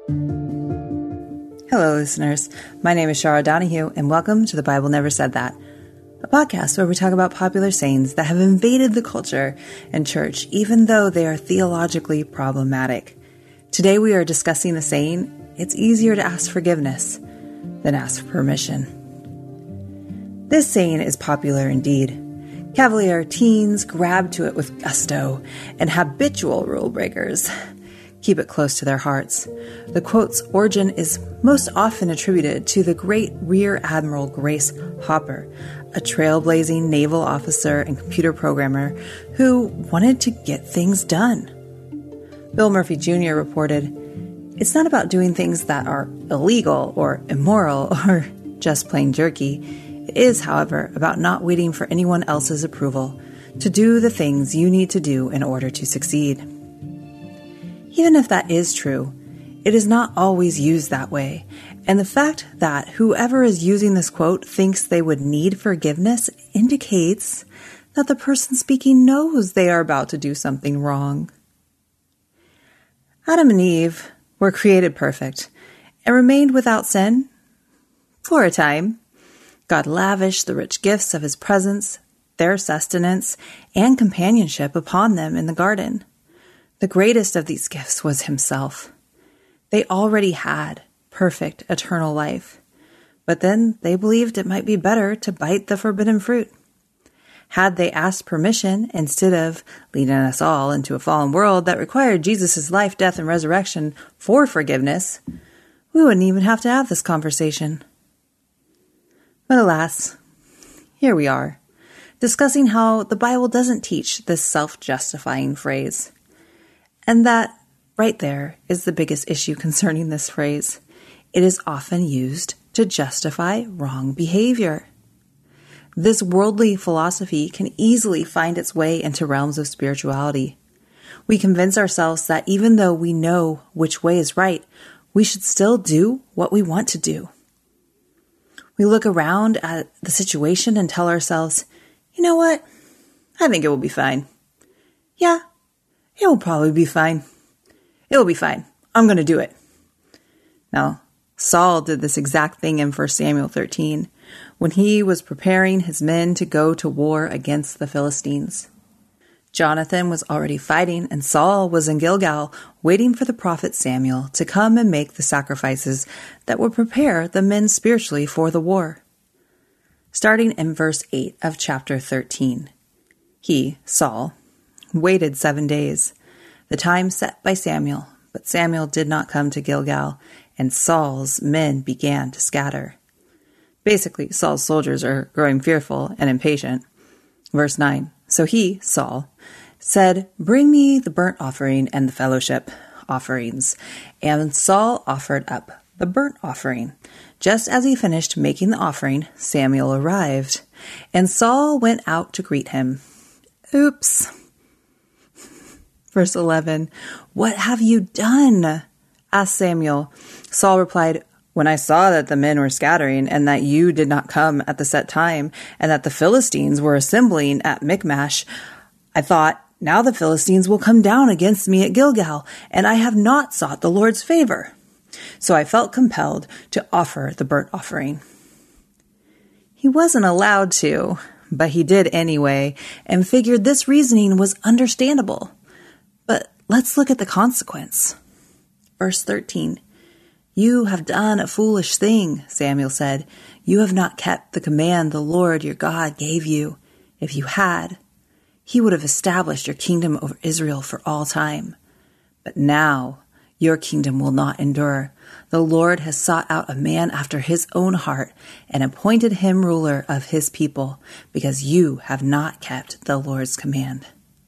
Hello, listeners. My name is Shara Donahue, and welcome to The Bible Never Said That, a podcast where we talk about popular sayings that have invaded the culture and church, even though they are theologically problematic. Today we are discussing the saying, "It's easier to ask forgiveness than ask for permission." This saying is popular indeed. Cavalier teens grab to it with gusto, and habitual rule breakers keep it close to their hearts. The quote's origin is most often attributed to the great Rear Admiral Grace Hopper, a trailblazing naval officer and computer programmer who wanted to get things done. Bill Murphy Jr. reported, "It's not about doing things that are illegal or immoral or just plain jerky. It is, however, about not waiting for anyone else's approval to do the things you need to do in order to succeed." Even if that is true, it is not always used that way, and the fact that whoever is using this quote thinks they would need forgiveness indicates that the person speaking knows they are about to do something wrong. Adam and Eve were created perfect and remained without sin for a time. God lavished the rich gifts of His presence, their sustenance, and companionship upon them in the garden. The greatest of these gifts was Himself. They already had perfect eternal life, but then they believed it might be better to bite the forbidden fruit. Had they asked permission instead of leading us all into a fallen world that required Jesus' life, death, and resurrection for forgiveness, we wouldn't even have to have this conversation. But alas, here we are, discussing how the Bible doesn't teach this self-justifying phrase. And that, right there, is the biggest issue concerning this phrase. It is often used to justify wrong behavior. This worldly philosophy can easily find its way into realms of spirituality. We convince ourselves that even though we know which way is right, we should still do what we want to do. We look around at the situation and tell ourselves, you know what? I think it will be fine. Yeah, it will probably be fine. It will be fine. I'm going to do it. Now, Saul did this exact thing in 1 Samuel 13 when he was preparing his men to go to war against the Philistines. Jonathan was already fighting, and Saul was in Gilgal waiting for the prophet Samuel to come and make the sacrifices that would prepare the men spiritually for the war. Starting in verse 8 of chapter 13, he, Saul, waited 7 days, the time set by Samuel, but Samuel did not come to Gilgal, and Saul's men began to scatter. Basically, Saul's soldiers are growing fearful and impatient. Verse 9, so he, Saul, said, "Bring me the burnt offering and the fellowship offerings." And Saul offered up the burnt offering. Just as he finished making the offering, Samuel arrived, and Saul went out to greet him. Oops. Verse 11, "What have you done?" asked Samuel. Saul replied, "When I saw that the men were scattering, and that you did not come at the set time, and that the Philistines were assembling at Michmash, I thought, now the Philistines will come down against me at Gilgal, and I have not sought the Lord's favor. So I felt compelled to offer the burnt offering." He wasn't allowed to, but he did anyway, and figured this reasoning was understandable. But let's look at the consequence. Verse 13, "You have done a foolish thing," Samuel said. "You have not kept the command the Lord your God gave you. If you had, He would have established your kingdom over Israel for all time. But now your kingdom will not endure. The Lord has sought out a man after His own heart and appointed him ruler of His people, because you have not kept the Lord's command."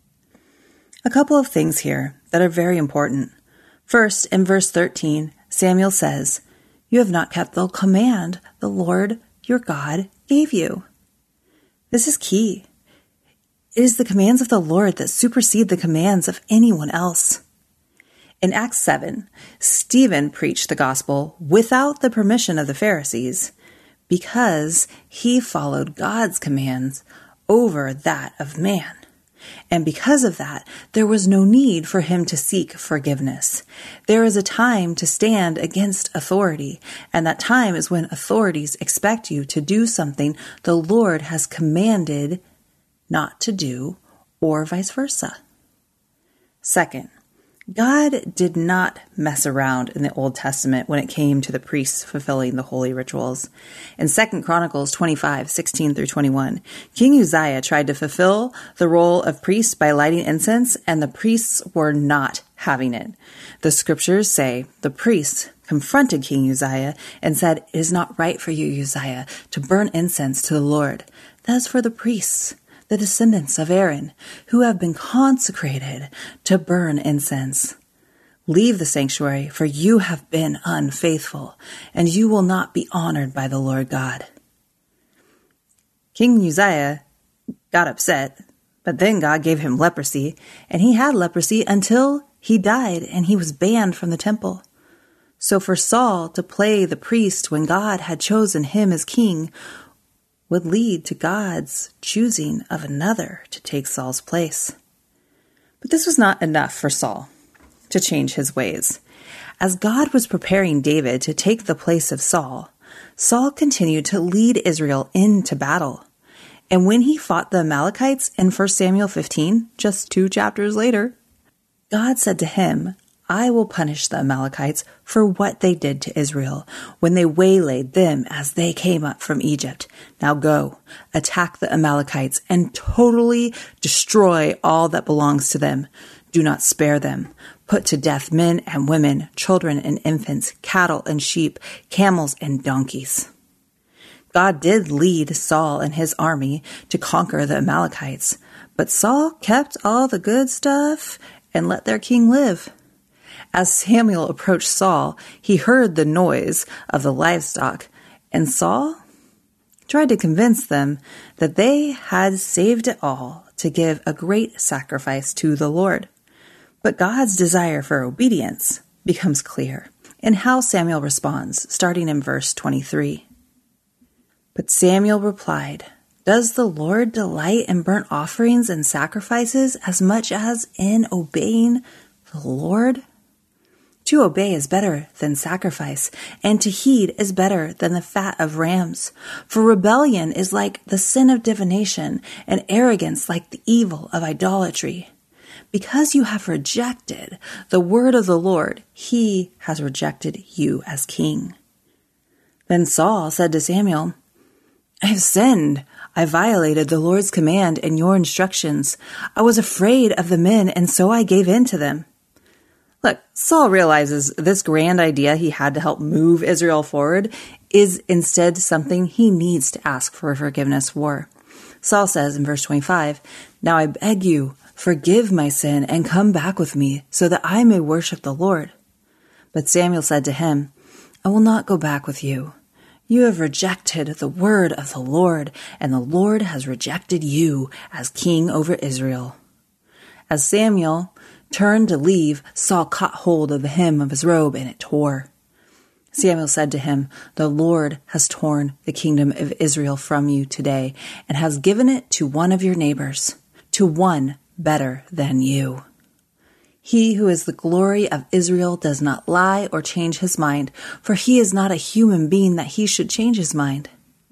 A couple of things here that are very important. First, in verse 13, Samuel says, "You have not kept the command the Lord your God gave you." This is key. It is the commands of the Lord that supersede the commands of anyone else. In Acts 7, Stephen preached the gospel without the permission of the Pharisees because he followed God's commands over that of man. And because of that, there was no need for him to seek forgiveness. There is a time to stand against authority, and that time is when authorities expect you to do something the Lord has commanded not to do, or vice versa. Second, God did not mess around in the Old Testament when it came to the priests fulfilling the holy rituals. In 2 Chronicles 25:16-21, King Uzziah tried to fulfill the role of priest by lighting incense, and the priests were not having it. The scriptures say the priests confronted King Uzziah and said, "It is not right for you, Uzziah, to burn incense to the Lord. That is for the priests, the descendants of Aaron, who have been consecrated to burn incense. Leave the sanctuary, for you have been unfaithful, and you will not be honored by the Lord God." King Uzziah got upset, but then God gave him leprosy, and he had leprosy until he died, and he was banned from the temple. So for Saul to play the priest when God had chosen him as king would lead to God's choosing of another to take Saul's place. But this was not enough for Saul to change his ways. As God was preparing David to take the place of Saul, Saul continued to lead Israel into battle. And when he fought the Amalekites in 1 Samuel 15, just 2 chapters later, God said to him, "I will punish the Amalekites for what they did to Israel when they waylaid them as they came up from Egypt. Now go, attack the Amalekites and totally destroy all that belongs to them. Do not spare them. Put to death men and women, children and infants, cattle and sheep, camels and donkeys." God did lead Saul and his army to conquer the Amalekites, but Saul kept all the good stuff and let their king live. As Samuel approached Saul, he heard the noise of the livestock, and Saul tried to convince them that they had saved it all to give a great sacrifice to the Lord. But God's desire for obedience becomes clear in how Samuel responds, starting in verse 23. But Samuel replied, "Does the Lord delight in burnt offerings and sacrifices as much as in obeying the Lord? To obey is better than sacrifice, and to heed is better than the fat of rams. For rebellion is like the sin of divination, and arrogance like the evil of idolatry. Because you have rejected the word of the Lord, he has rejected you as king." Then Saul said to Samuel, "I have sinned. I violated the Lord's command and your instructions. I was afraid of the men, and so I gave in to them." Look, Saul realizes this grand idea he had to help move Israel forward is instead something he needs to ask for forgiveness for. Saul says in verse 25, "Now I beg you, forgive my sin and come back with me so that I may worship the Lord." But Samuel said to him, "I will not go back with you. You have rejected the word of the Lord, and the Lord has rejected you as king over Israel." As Samuel turned to leave, Saul caught hold of the hem of his robe, and it tore. Samuel said to him, "The Lord has torn the kingdom of Israel from you today, and has given it to one of your neighbors, to one better than you. He who is the glory of Israel does not lie or change his mind, for he is not a human being that he should change his mind."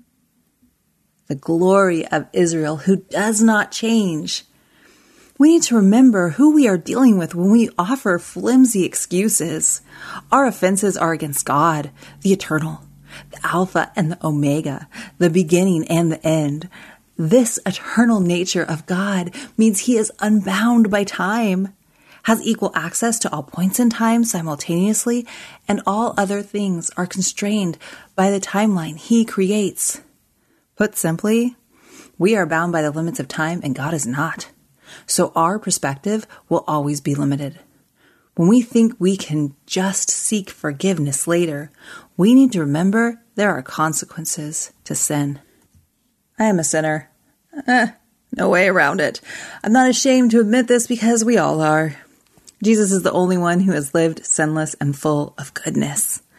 The glory of Israel who does not change. We need to remember who we are dealing with when we offer flimsy excuses. Our offenses are against God, the eternal, the Alpha and the Omega, the beginning and the end. This eternal nature of God means he is unbound by time, has equal access to all points in time simultaneously, and all other things are constrained by the timeline he creates. Put simply, we are bound by the limits of time and God is not. So our perspective will always be limited. When we think we can just seek forgiveness later, we need to remember there are consequences to sin. I am a sinner. No way around it. I'm not ashamed to admit this because we all are. Jesus is the only one who has lived sinless and full of goodness.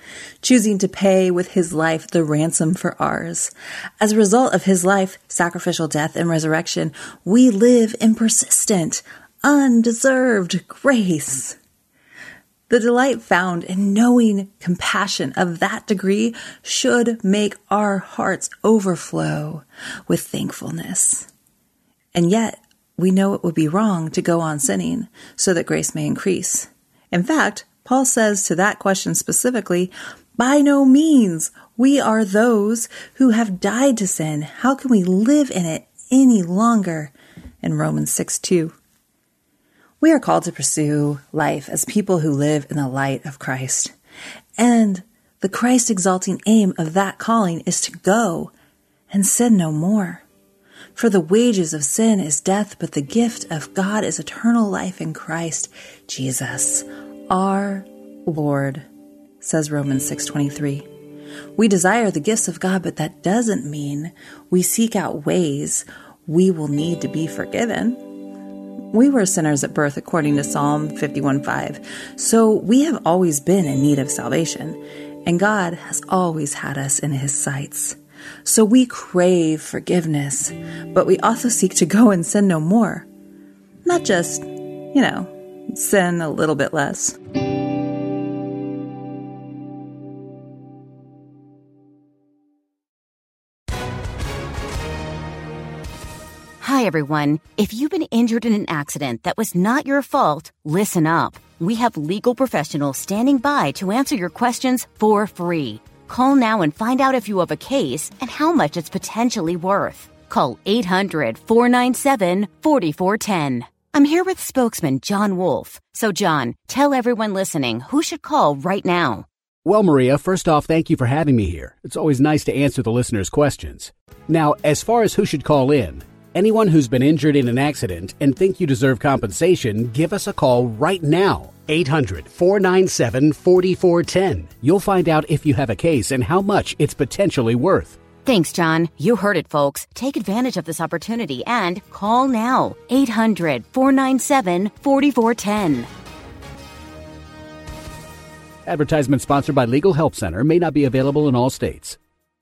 choosing to pay with his life the ransom for ours. As a result of his life, sacrificial death, and resurrection, we live in persistent, undeserved grace. The delight found in knowing compassion of that degree should make our hearts overflow with thankfulness. And yet, we know it would be wrong to go on sinning so that grace may increase. In fact, Paul says to that question specifically, by no means, we are those who have died to sin. How can we live in it any longer? In Romans 6:2. We are called to pursue life as people who live in the light of Christ. And the Christ-exalting aim of that calling is to go and sin no more. For the wages of sin is death, but the gift of God is eternal life in Christ Jesus, our Lord, says Romans 6:23. We desire the gifts of God, but that doesn't mean we seek out ways we will need to be forgiven. We were sinners at birth, according to Psalm 51:5, so we have always been in need of salvation, and God has always had us in his sights. So we crave forgiveness, but we also seek to go and sin no more. Not just, sin a little bit less. Hi, everyone. If you've been injured in an accident that was not your fault, listen up. We have legal professionals standing by to answer your questions for free. Call now and find out if you have a case and how much it's potentially worth. Call 800-497-4410. I'm here with spokesman John Wolf. So, John, tell everyone listening who should call right now. Well, Maria, first off, thank you for having me here. It's always nice to answer the listeners' questions. Now, as far as who should call in, anyone who's been injured in an accident and think you deserve compensation, give us a call right now. 800-497-4410. You'll find out if you have a case and how much it's potentially worth. Thanks, John. You heard it, folks. Take advantage of this opportunity and call now. 800-497-4410. Advertisement sponsored by Legal Help Center. May not be available in all states.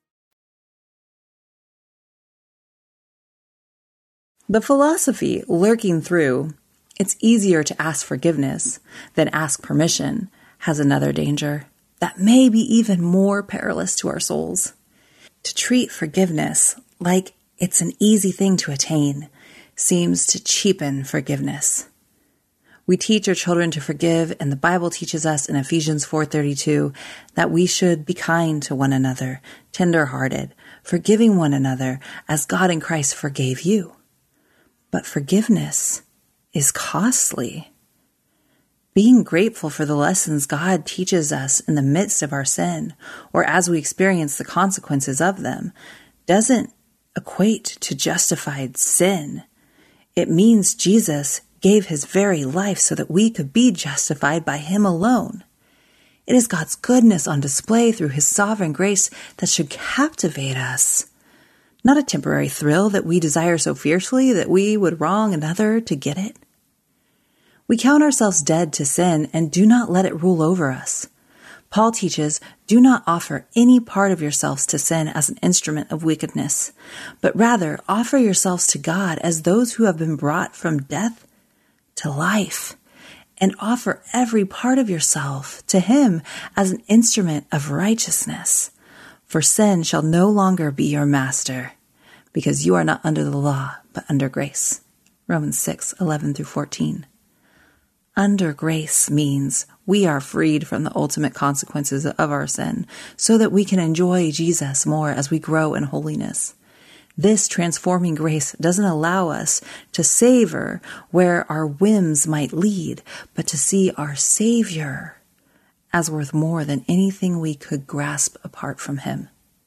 The philosophy lurking through, it's easier to ask forgiveness than ask permission, has another danger that may be even more perilous to our souls. To treat forgiveness like it's an easy thing to attain seems to cheapen forgiveness. We teach our children to forgive, and the Bible teaches us in Ephesians 4:32 that we should be kind to one another, tender-hearted, forgiving one another as God in Christ forgave you. But forgiveness is costly. Being grateful for the lessons God teaches us in the midst of our sin, or as we experience the consequences of them, doesn't equate to justified sin. It means Jesus gave his very life so that we could be justified by him alone. It is God's goodness on display through his sovereign grace that should captivate us. Not a temporary thrill that we desire so fiercely that we would wrong another to get it. We count ourselves dead to sin and do not let it rule over us. Paul teaches, do not offer any part of yourselves to sin as an instrument of wickedness, but rather offer yourselves to God as those who have been brought from death to life, and offer every part of yourself to him as an instrument of righteousness. For sin shall no longer be your master, because you are not under the law, but under grace. Romans 6:11-14. Under grace means we are freed from the ultimate consequences of our sin so that we can enjoy Jesus more as we grow in holiness. This transforming grace doesn't allow us to savor where our whims might lead, but to see our Savior as worth more than anything we could grasp apart from him.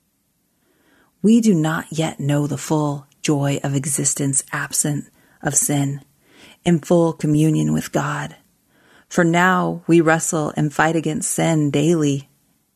We do not yet know the full joy of existence absent of sin, in full communion with God. For now we wrestle and fight against sin daily,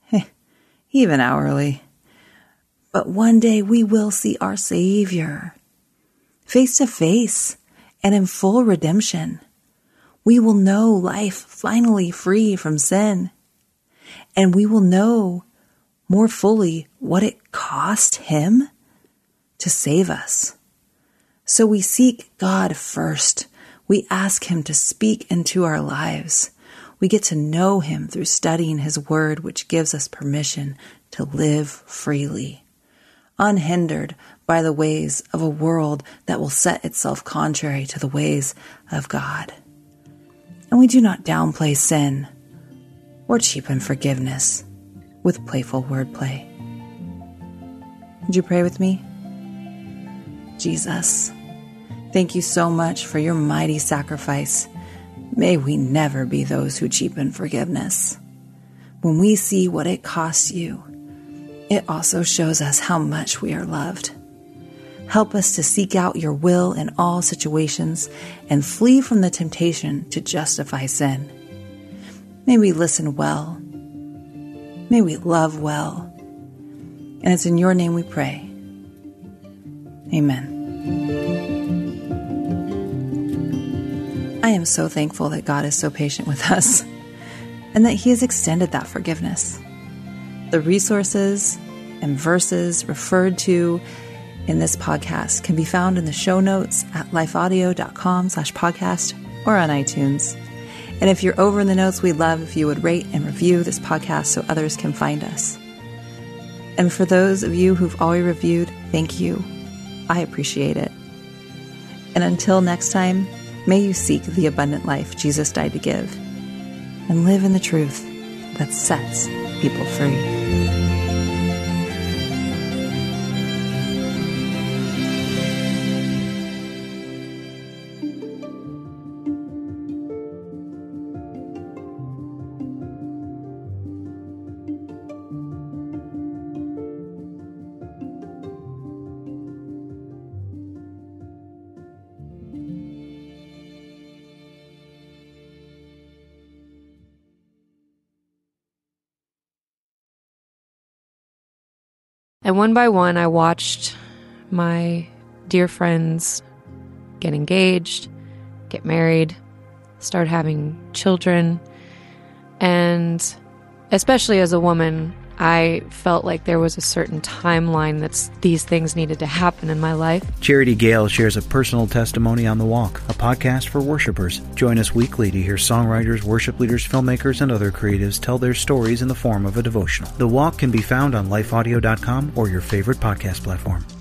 even hourly. But one day we will see our Savior, face to face and in full redemption. We will know life finally free from sin. and we will know more fully what it cost him to save us. So we seek God first. We ask him to speak into our lives. We get to know him through studying his word, which gives us permission to live freely, unhindered by the ways of a world that will set itself contrary to the ways of God. And we do not downplay sin or cheapen forgiveness with playful wordplay. Would you pray with me? Jesus, thank you so much for your mighty sacrifice. May we never be those who cheapen forgiveness. When we see what it costs you, it also shows us how much we are loved. Help us to seek out your will in all situations and flee from the temptation to justify sin. May we listen well. May we love well. And it's in your name we pray. Amen. I am so thankful that God is so patient with us and that he has extended that forgiveness. The resources and verses referred to in this podcast can be found in the show notes at lifeaudio.com/podcast or on iTunes. And if you're over in the notes, we'd love if you would rate and review this podcast so others can find us. And for those of you who've already reviewed, thank you. I appreciate it. And until next time, may you seek the abundant life Jesus died to give and live in the truth that sets people free. And one by one, I watched my dear friends get engaged, get married, start having children. And especially as a woman, I felt like there was a certain timeline that these things needed to happen in my life. Charity Gale shares a personal testimony on The Walk, a podcast for worshipers. Join us weekly to hear songwriters, worship leaders, filmmakers, and other creatives tell their stories in the form of a devotional. The Walk can be found on lifeaudio.com or your favorite podcast platform.